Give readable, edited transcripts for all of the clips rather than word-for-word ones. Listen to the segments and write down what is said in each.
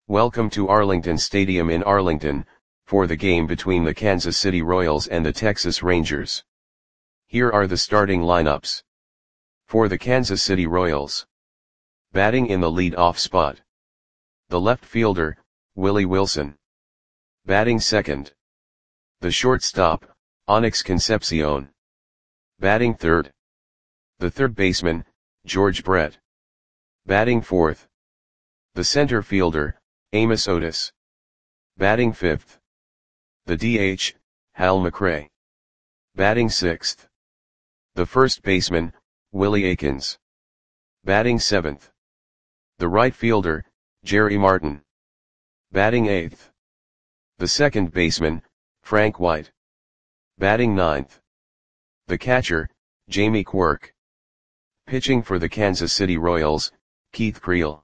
Welcome to Arlington Stadium in Arlington, for the game between the Kansas City Royals and the Texas Rangers. Here are the starting lineups. For the Kansas City Royals. Batting in the lead-off spot. The left fielder, Willie Wilson. Batting second. The shortstop, Onyx Concepcion. Batting third. The third baseman, George Brett. Batting fourth. The center fielder, Amos Otis. Batting fifth. The DH, Hal McRae. Batting sixth. The first baseman, Willie Aikens. Batting seventh. The right fielder, Jerry Martin. Batting eighth. The second baseman, Frank White. Batting ninth. The catcher, Jamie Quirk. Pitching for the Kansas City Royals, Keith Creel.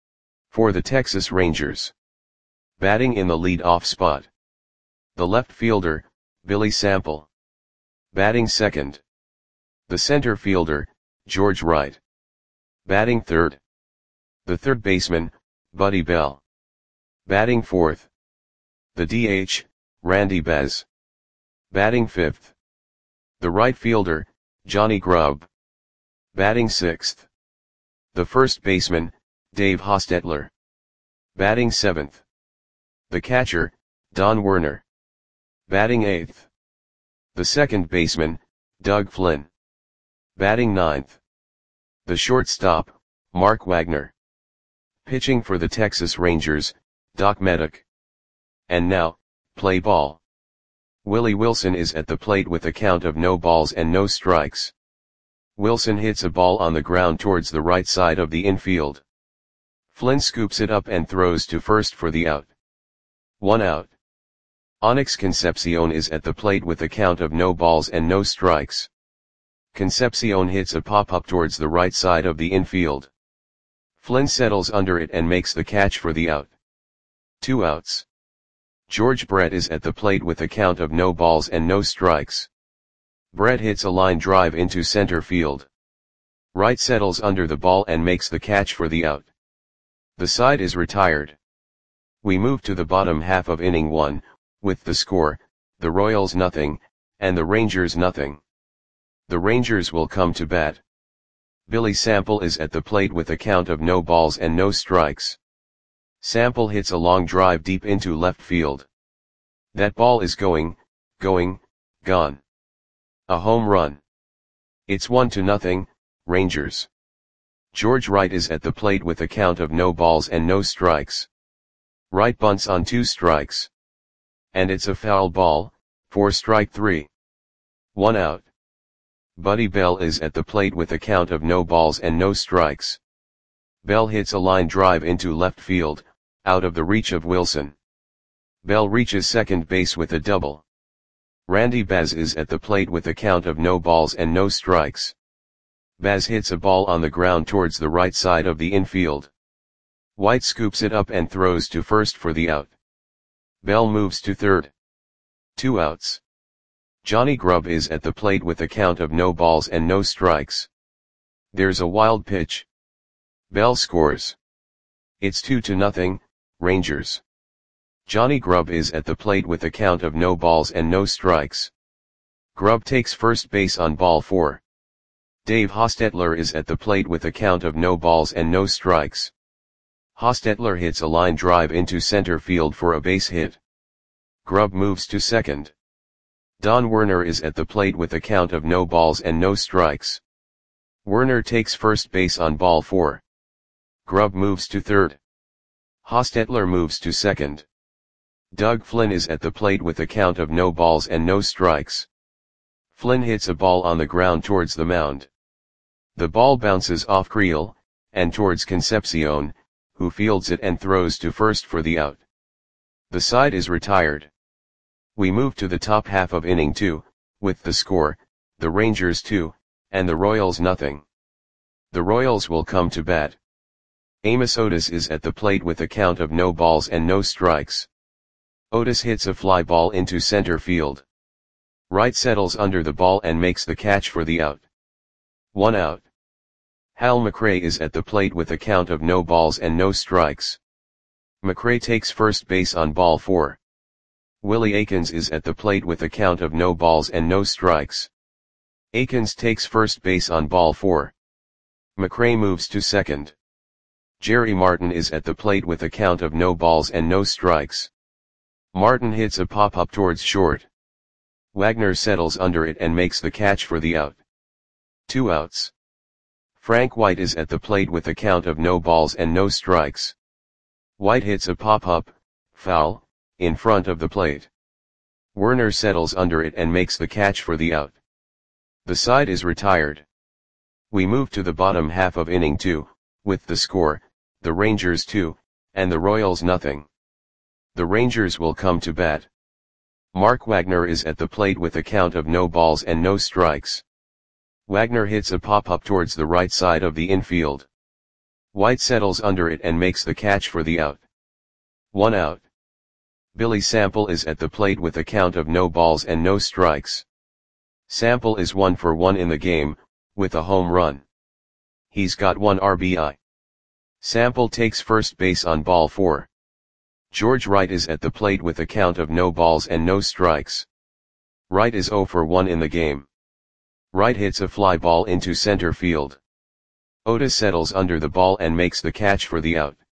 For the Texas Rangers. Batting in the lead-off spot. The left fielder, Billy Sample. Batting second. The center fielder, George Wright. Batting third. The third baseman, Buddy Bell. Batting fourth. The DH, Randy Bez. Batting fifth. The right fielder, Johnny Grubb. Batting sixth. The first baseman, Dave Hostetler. Batting seventh. The catcher, Don Werner. Batting eighth. The second baseman, Doug Flynn. Batting ninth. The shortstop, Mark Wagner. Pitching for the Texas Rangers, Doc Meddick. And now, play ball. Willie Wilson is at the plate with a count of no balls and no strikes. Wilson hits a ball on the ground towards the right side of the infield. Flynn scoops it up and throws to first for the out. 1 out. Onyx Concepcion is at the plate with a count of no balls and no strikes. Concepcion hits a pop-up towards the right side of the infield. Flynn settles under it and makes the catch for the out. 2 outs. George Brett is at the plate with a count of no balls and no strikes. Brett hits a line drive into center field. Wright settles under the ball and makes the catch for the out. The side is retired. We move to the bottom half of inning 1, with the score, the Royals nothing, and the Rangers nothing. The Rangers will come to bat. Billy Sample is at the plate with a count of no balls and no strikes. Sample hits a long drive deep into left field. That ball is gone. A home run. It's 1-0, Rangers. George Wright is at the plate with a count of no balls and no strikes. Wright bunts on 2 strikes. And it's a foul ball, for strike 3. 1 out. Buddy Bell is at the plate with a count of no balls and no strikes. Bell hits a line drive into left field, out of the reach of Wilson. Bell reaches second base with a double. Randy Baz is at the plate with a count of no balls and no strikes. Baz hits a ball on the ground towards the right side of the infield. White scoops it up and throws to first for the out. Bell moves to third. 2 outs. Johnny Grubb is at the plate with a count of no balls and no strikes. There's a wild pitch. Bell scores. It's 2-0, Rangers. Johnny Grubb is at the plate with a count of no balls and no strikes. Grubb takes first base on ball 4. Dave Hostetler is at the plate with a count of no balls and no strikes. Hostetler hits a line drive into center field for a base hit. Grubb moves to second. Don Werner is at the plate with a count of no balls and no strikes. Werner takes first base on ball 4. Grubb moves to third. Hostetler moves to second. Doug Flynn is at the plate with a count of no balls and no strikes. Flynn hits a ball on the ground towards the mound. The ball bounces off Creel, and towards Concepcion, who fields it and throws to first for the out. The side is retired. We move to the top half of inning 2, with the score, the Rangers 2, and the Royals nothing. The Royals will come to bat. Amos Otis is at the plate with a count of no balls and no strikes. Otis hits a fly ball into center field. Wright settles under the ball and makes the catch for the out. 1 out. Hal McRae is at the plate with a count of no balls and no strikes. McRae takes first base on ball 4. Willie Aikens is at the plate with a count of no balls and no strikes. Aikens takes first base on ball 4. McRae moves to second. Jerry Martin is at the plate with a count of no balls and no strikes. Martin hits a pop-up towards short. Wagner settles under it and makes the catch for the out. 2 outs. Frank White is at the plate with a count of no balls and no strikes. White hits a pop-up, foul, in front of the plate. Werner settles under it and makes the catch for the out. The side is retired. We move to the bottom half of inning 2, with the score, the Rangers 2, and the Royals nothing. The Rangers will come to bat. Mark Wagner is at the plate with a count of no balls and no strikes. Wagner hits a pop-up towards the right side of the infield. White settles under it and makes the catch for the out. 1 out. Billy Sample is at the plate with a count of no balls and no strikes. Sample is 1 for 1 in the game, with a home run. He's got 1 RBI. Sample takes first base on ball 4. George Wright is at the plate with a count of no balls and no strikes. Wright is 0 for 1 in the game. Wright hits a fly ball into center field. Otis settles under the ball and makes the catch for the out.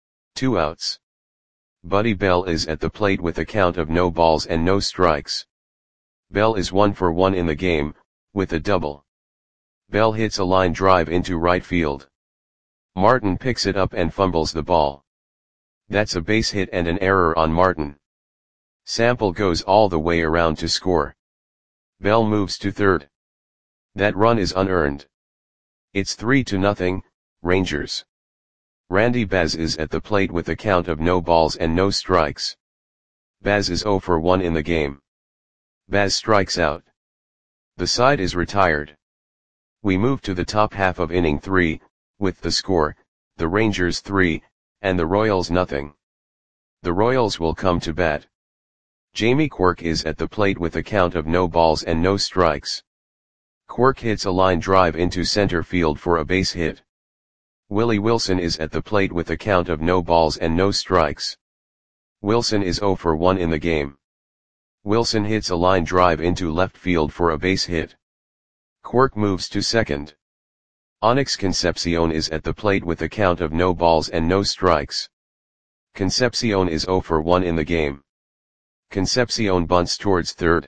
2 outs. Buddy Bell is at the plate with a count of no balls and no strikes. Bell is 1 for 1 in the game, with a double. Bell hits a line drive into right field. Martin picks it up and fumbles the ball. That's a base hit and an error on Martin. Sample goes all the way around to score. Bell moves to third. That run is unearned. It's 3-0, Rangers. Randy Baz is at the plate with a count of no balls and no strikes. Baz is 0 for 1 in the game. Baz strikes out. The side is retired. We move to the top half of inning 3, with the score, the Rangers 3, and the Royals nothing. The Royals will come to bat. Jamie Quirk is at the plate with a count of no balls and no strikes. Quirk hits a line drive into center field for a base hit. Willie Wilson is at the plate with a count of no balls and no strikes. Wilson is 0 for 1 in the game. Wilson hits a line drive into left field for a base hit. Quirk moves to second. Onyx Concepcion is at the plate with a count of no balls and no strikes. Concepcion is 0 for 1 in the game. Concepcion bunts towards third.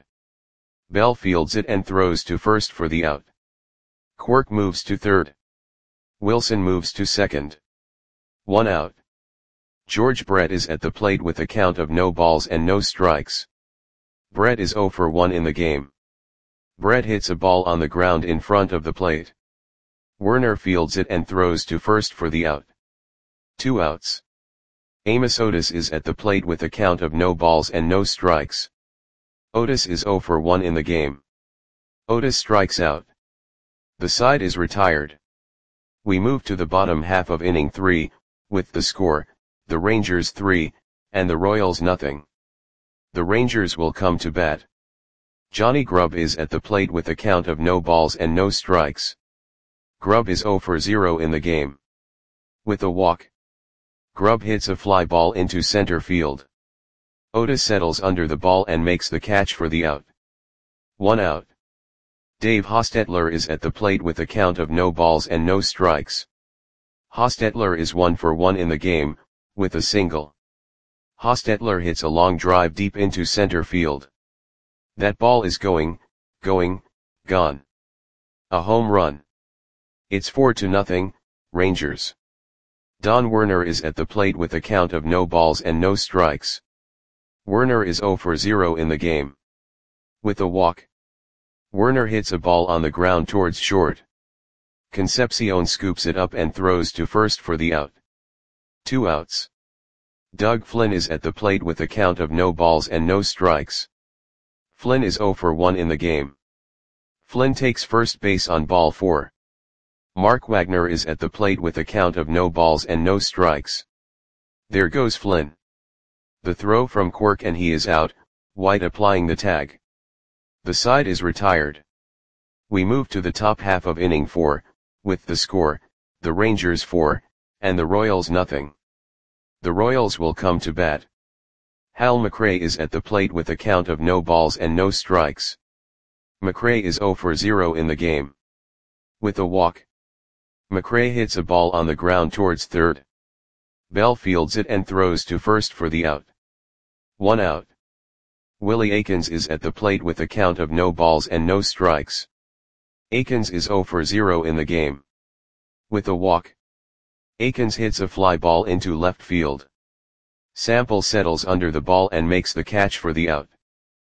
Bell fields it and throws to first for the out. Quirk moves to third. Wilson moves to second. 1 out. George Brett is at the plate with a count of no balls and no strikes. Brett is 0 for 1 in the game. Brett hits a ball on the ground in front of the plate. Werner fields it and throws to first for the out. 2 outs. Amos Otis is at the plate with a count of no balls and no strikes. Otis is 0 for 1 in the game. Otis strikes out. The side is retired. We move to the bottom half of inning 3, with the score, the Rangers 3, and the Royals nothing. The Rangers will come to bat. Johnny Grubb is at the plate with a count of no balls and no strikes. Grubb is 0 for 0 in the game. With a walk. Grubb hits a fly ball into center field. Otis settles under the ball and makes the catch for the out. 1 out. Dave Hostetler is at the plate with a count of no balls and no strikes. Hostetler is 1 for 1 in the game, with a single. Hostetler hits a long drive deep into center field. That ball is gone. A home run. It's 4-0, Rangers. Don Werner is at the plate with a count of no balls and no strikes. Werner is 0 for 0 in the game. With a walk. Werner hits a ball on the ground towards short. Concepcion scoops it up and throws to first for the out. 2 outs. Doug Flynn is at the plate with a count of no balls and no strikes. Flynn is 0 for 1 in the game. Flynn takes first base on ball 4. Mark Wagner is at the plate with a count of no balls and no strikes. There goes Flynn. The throw from Quirk and he is out, White applying the tag. The side is retired. We move to the top half of inning 4, with the score, the Rangers 4, and the Royals nothing. The Royals will come to bat. Hal McRae is at the plate with a count of no balls and no strikes. McRae is 0 for 0 in the game. With a walk, McRae hits a ball on the ground towards third. Bell fields it and throws to first for the out. 1 out. Willie Aikens is at the plate with a count of no balls and no strikes. Aikens is 0 for 0 in the game. With a walk, Aikens hits a fly ball into left field. Sample settles under the ball and makes the catch for the out.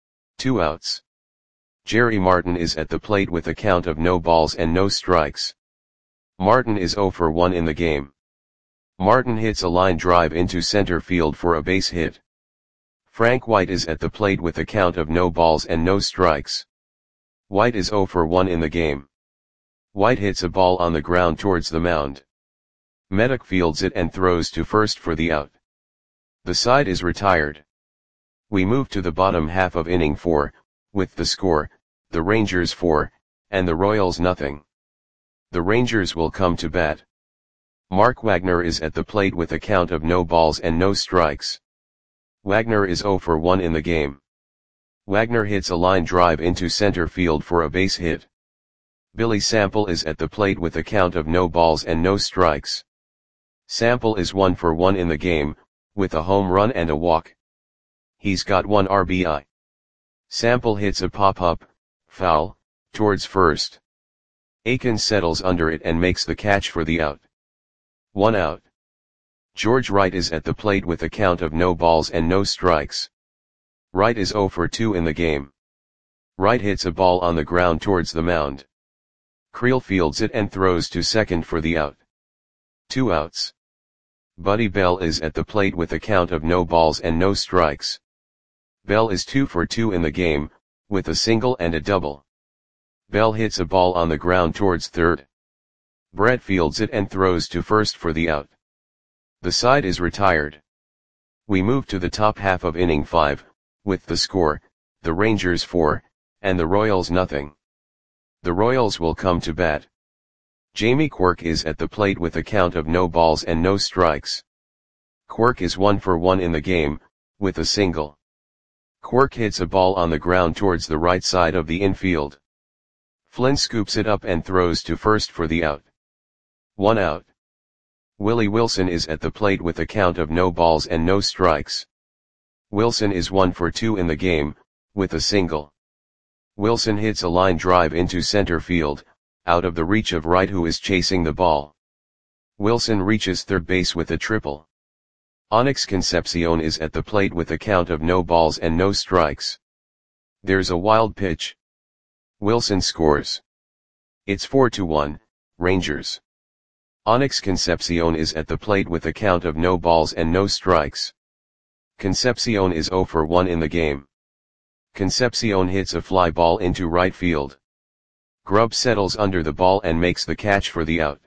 2 outs. Jerry Martin is at the plate with a count of no balls and no strikes. Martin is 0 for 1 in the game. Martin hits a line drive into center field for a base hit. Frank White is at the plate with a count of no balls and no strikes. White is 0 for 1 in the game. White hits a ball on the ground towards the mound. Meddock fields it and throws to first for the out. The side is retired. We move to the bottom half of inning 4, with the score, the Rangers 4, and the Royals nothing. The Rangers will come to bat. Mark Wagner is at the plate with a count of no balls and no strikes. Wagner is 0 for 1 in the game. Wagner hits a line drive into center field for a base hit. Billy Sample is at the plate with a count of no balls and no strikes. Sample is 1 for 1 in the game, with a home run and a walk. He's got 1 RBI. Sample hits a pop-up, foul, towards first. Aikens settles under it and makes the catch for the out. 1 out. George Wright is at the plate with a count of no balls and no strikes. Wright is 0 for 2 in the game. Wright hits a ball on the ground towards the mound. Creel fields it and throws to second for the out. 2 outs. Buddy Bell is at the plate with a count of no balls and no strikes. Bell is 2 for 2 in the game, with a single and a double. Bell hits a ball on the ground towards third. Brett fields it and throws to first for the out. The side is retired. We move to the top half of inning 5, with the score, the Rangers 4, and the Royals nothing. The Royals will come to bat. Jamie Quirk is at the plate with a count of no balls and no strikes. Quirk is 1 for 1 in the game, with a single. Quirk hits a ball on the ground towards the right side of the infield. Flynn scoops it up and throws to first for the out. 1 out. Willie Wilson is at the plate with a count of no balls and no strikes. Wilson is 1 for 2 in the game, with a single. Wilson hits a line drive into center field, out of the reach of Wright who is chasing the ball. Wilson reaches third base with a triple. Onyx Concepcion is at the plate with a count of no balls and no strikes. There's a wild pitch. Wilson scores. It's 4-1, Rangers. Onyx Concepcion is at the plate with a count of no balls and no strikes. Concepcion is 0 for 1 in the game. Concepcion hits a fly ball into right field. Grubb settles under the ball and makes the catch for the out.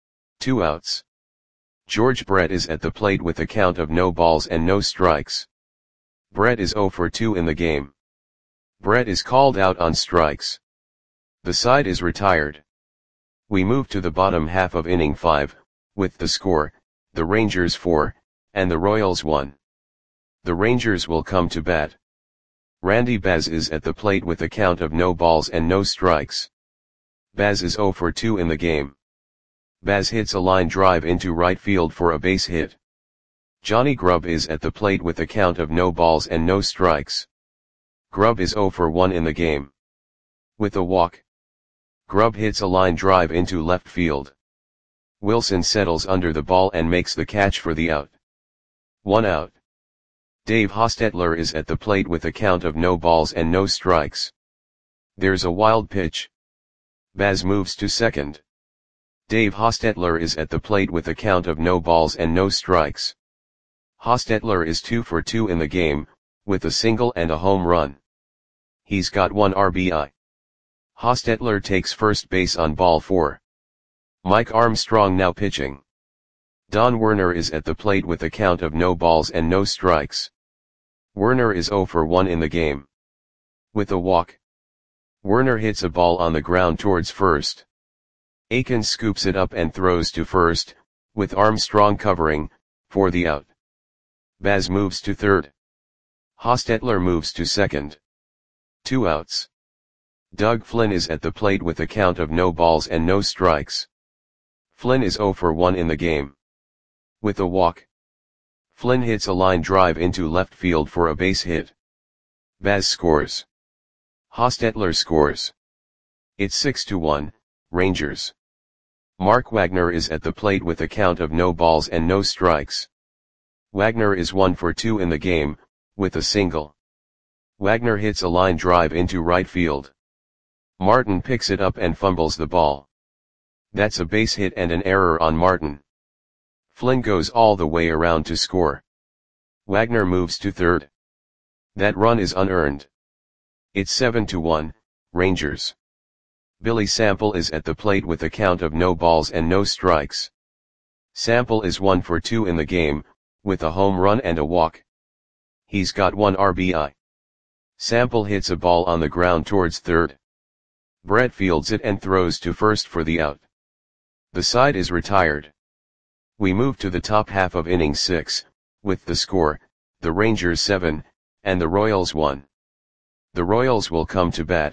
2 outs. George Brett is at the plate with a count of no balls and no strikes. Brett is 0 for 2 in the game. Brett is called out on strikes. The side is retired. We move to the bottom half of inning 5, with the score, the Rangers 4, and the Royals 1. The Rangers will come to bat. Randy Baz is at the plate with a count of no balls and no strikes. Baz is 0 for 2 in the game. Baz hits a line drive into right field for a base hit. Johnny Grubb is at the plate with a count of no balls and no strikes. Grubb is 0 for 1 in the game. With a walk, Grubb hits a line drive into left field. Wilson settles under the ball and makes the catch for the out. 1 out. Dave Hostetler is at the plate with a count of no balls and no strikes. There's a wild pitch. Baz moves to second. Dave Hostetler is at the plate with a count of no balls and no strikes. Hostetler is 2 for 2 in the game, with a single and a home run. He's got 1 RBI. Hostetler takes first base on ball 4. Mike Armstrong now pitching. Don Werner is at the plate with a count of no balls and no strikes. Werner is 0 for 1 in the game. With a walk, Werner hits a ball on the ground towards first. Aikens scoops it up and throws to first, with Armstrong covering, for the out. Baz moves to third. Hostetler moves to second. 2 outs. Doug Flynn is at the plate with a count of no balls and no strikes. Flynn is 0 for 1 in the game. With a walk, Flynn hits a line drive into left field for a base hit. Baz scores. Hostetler scores. It's 6-1, Rangers. Mark Wagner is at the plate with a count of no balls and no strikes. Wagner is 1 for 2 in the game, with a single. Wagner hits a line drive into right field. Martin picks it up and fumbles the ball. That's a base hit and an error on Martin. Flynn goes all the way around to score. Wagner moves to third. That run is unearned. It's 7-1, Rangers. Billy Sample is at the plate with a count of no balls and no strikes. Sample is 1 for 2 in the game, with a home run and a walk. He's got 1 RBI. Sample hits a ball on the ground towards third. Brett fields it and throws to first for the out. The side is retired. We move to the top half of inning 6, with the score, the Rangers 7, and the Royals 1. The Royals will come to bat.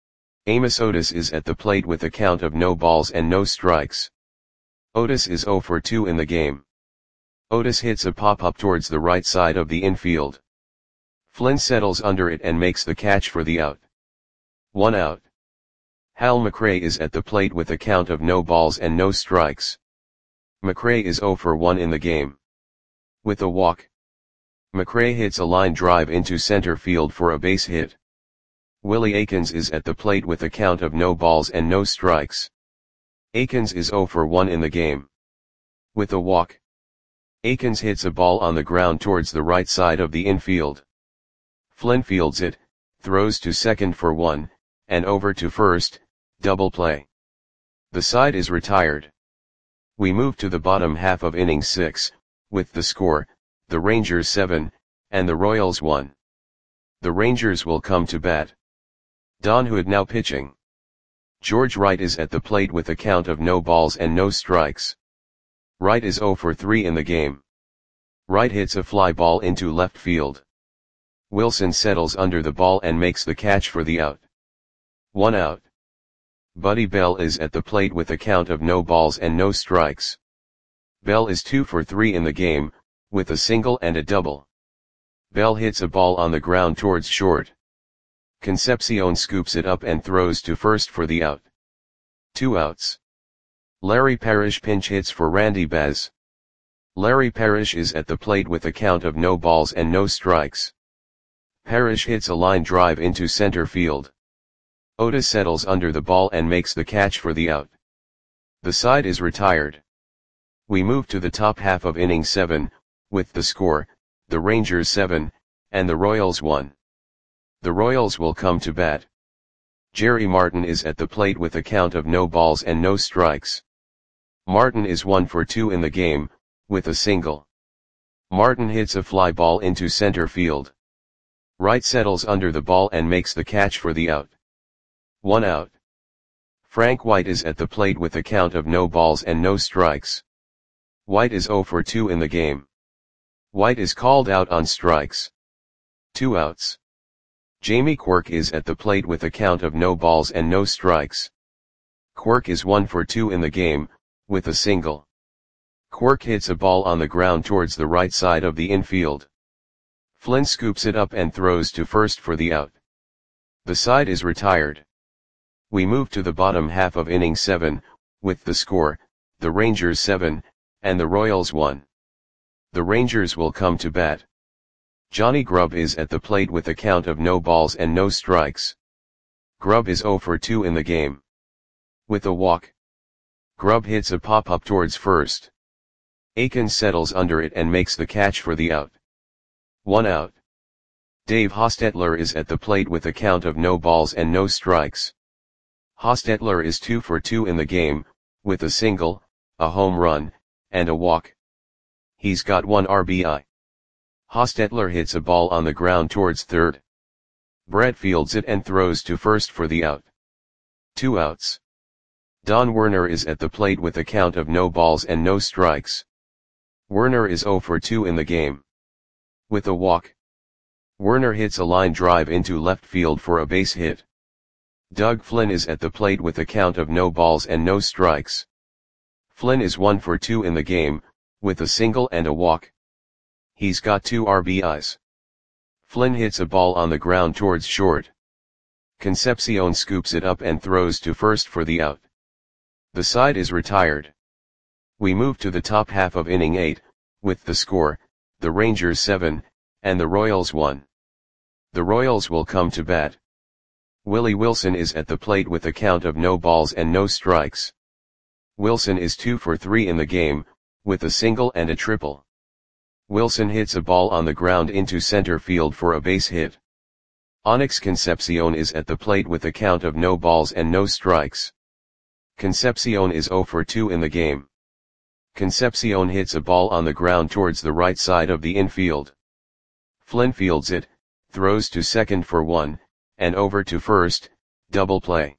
Amos Otis is at the plate with a count of no balls and no strikes. Otis is 0 for 2 in the game. Otis hits a pop-up towards the right side of the infield. Flynn settles under it and makes the catch for the out. 1 out. Hal McRae is at the plate with a count of no balls and no strikes. McRae is 0 for 1 in the game. With a walk, McRae hits a line drive into center field for a base hit. Willie Aikens is at the plate with a count of no balls and no strikes. Aikens is 0 for 1 in the game. With a walk, Aikens hits a ball on the ground towards the right side of the infield. Flynn fields it, throws to second for 1, and over to first, double play. The side is retired. We move to the bottom half of inning 6, with the score, the Rangers 7, and the Royals 1. The Rangers will come to bat. Don Hood now pitching. George Wright is at the plate with a count of no balls and no strikes. Wright is 0 for 3 in the game. Wright hits a fly ball into left field. Wilson settles under the ball and makes the catch for the out. 1 out. Buddy Bell is at the plate with a count of no balls and no strikes. Bell is 2 for 3 in the game, with a single and a double. Bell hits a ball on the ground towards short. Concepcion scoops it up and throws to first for the out. 2 outs. Larry Parrish pinch hits for Randy Baz. Larry Parrish is at the plate with a count of no balls and no strikes. Parrish hits a line drive into center field. Otis settles under the ball and makes the catch for the out. The side is retired. We move to the top half of inning 7, with the score, the Rangers 7, and the Royals 1. The Royals will come to bat. Jerry Martin is at the plate with a count of no balls and no strikes. Martin is 1 for 2 in the game, with a single. Martin hits a fly ball into center field. Wright settles under the ball and makes the catch for the out. 1 out. Frank White is at the plate with a count of no balls and no strikes. White is 0 for 2 in the game. White is called out on strikes. 2 outs. Jamie Quirk is at the plate with a count of no balls and no strikes. Quirk is 1 for 2 in the game, with a single. Quirk hits a ball on the ground towards the right side of the infield. Flynn scoops it up and throws to first for the out. The side is retired. We move to the bottom half of inning 7, with the score, the Rangers 7, and the Royals 1. The Rangers will come to bat. Johnny Grubb is at the plate with a count of no balls and no strikes. Grubb is 0 for 2 in the game. With a walk, Grubb hits a pop-up towards first. Aikens settles under it and makes the catch for the out. 1 out. Dave Hostetler is at the plate with a count of no balls and no strikes. Hostetler is 2 for 2 in the game, with a single, a home run, and a walk. He's got 1 RBI. Hostetler hits a ball on the ground towards third. Brett fields it and throws to first for the out. 2 outs. Don Werner is at the plate with a count of no balls and no strikes. Werner is 0 for 2 in the game. With a walk, Werner hits a line drive into left field for a base hit. Doug Flynn is at the plate with a count of no balls and no strikes. Flynn is 1 for 2 in the game, with a single and a walk. He's got 2 RBIs. Flynn hits a ball on the ground towards short. Concepcion scoops it up and throws to first for the out. The side is retired. We move to the top half of inning 8, with the score, the Rangers 7, and the Royals 1. The Royals will come to bat. Willie Wilson is at the plate with a count of no balls and no strikes. Wilson is 2 for 3 in the game, with a single and a triple. Wilson hits a ball on the ground into center field for a base hit. Onyx Concepcion is at the plate with a count of no balls and no strikes. Concepcion is 0 for 2 in the game. Concepcion hits a ball on the ground towards the right side of the infield. Flynn fields it, throws to second for 1, and over to first, double play.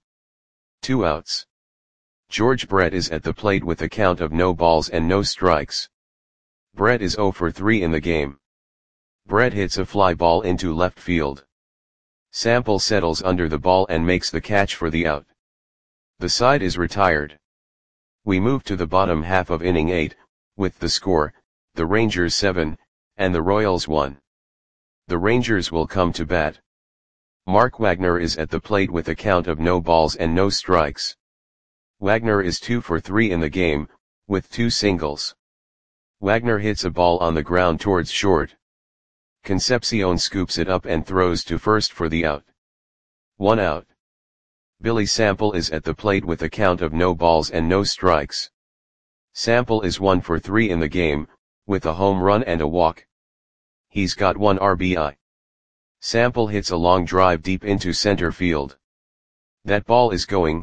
2 outs. George Brett is at the plate with a count of no balls and no strikes. Brett is 0 for 3 in the game. Brett hits a fly ball into left field. Sample settles under the ball and makes the catch for the out. The side is retired. We move to the bottom half of inning 8, with the score, the Rangers 7, and the Royals 1. The Rangers will come to bat. Mark Wagner is at the plate with a count of no balls and no strikes. Wagner is 2 for 3 in the game, with 2 singles. Wagner hits a ball on the ground towards short. Concepcion scoops it up and throws to first for the out. 1 out. Billy Sample is at the plate with a count of no balls and no strikes. Sample is 1 for 3 in the game, with a home run and a walk. He's got 1 RBI. Sample hits a long drive deep into center field. That ball is going,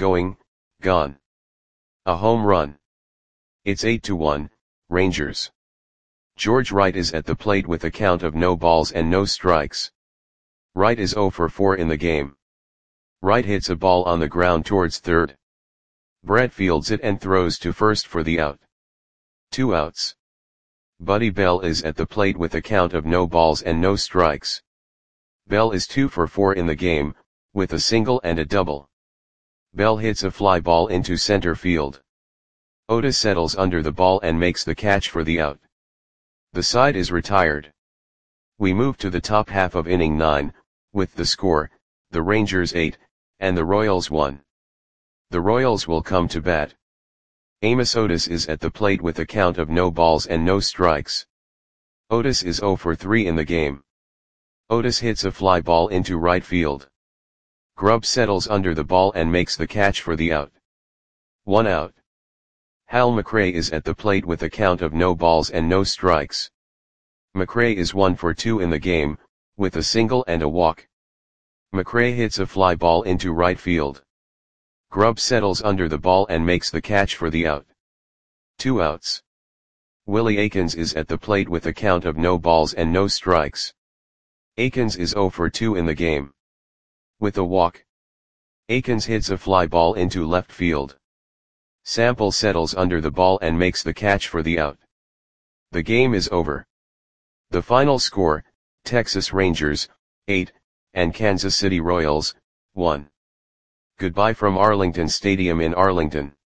gone. A home run. It's 8-1, Rangers. George Wright is at the plate with a count of no balls and no strikes. Wright is 0 for 4 in the game. Wright hits a ball on the ground towards third. Brett fields it and throws to first for the out. 2 outs. Buddy Bell is at the plate with a count of no balls and no strikes. Bell is 2 for 4 in the game, with a single and a double. Bell hits a fly ball into center field. Otis settles under the ball and makes the catch for the out. The side is retired. We move to the top half of inning 9, with the score, the Rangers 8, and the Royals 1. The Royals will come to bat. Amos Otis is at the plate with a count of no balls and no strikes. Otis is 0 for 3 in the game. Otis hits a fly ball into right field. Grubb settles under the ball and makes the catch for the out. 1 out. Hal McRae is at the plate with a count of no balls and no strikes. McRae is 1 for 2 in the game, with a single and a walk. McRae hits a fly ball into right field. Grubb settles under the ball and makes the catch for the out. 2 outs. Willie Aikens is at the plate with a count of no balls and no strikes. Aikens is 0 for 2 in the game. With a walk. Aikens hits a fly ball into left field. Sample settles under the ball and makes the catch for the out. The game is over. The final score, Texas Rangers, 8, and Kansas City Royals, 1. Goodbye from Arlington Stadium in Arlington.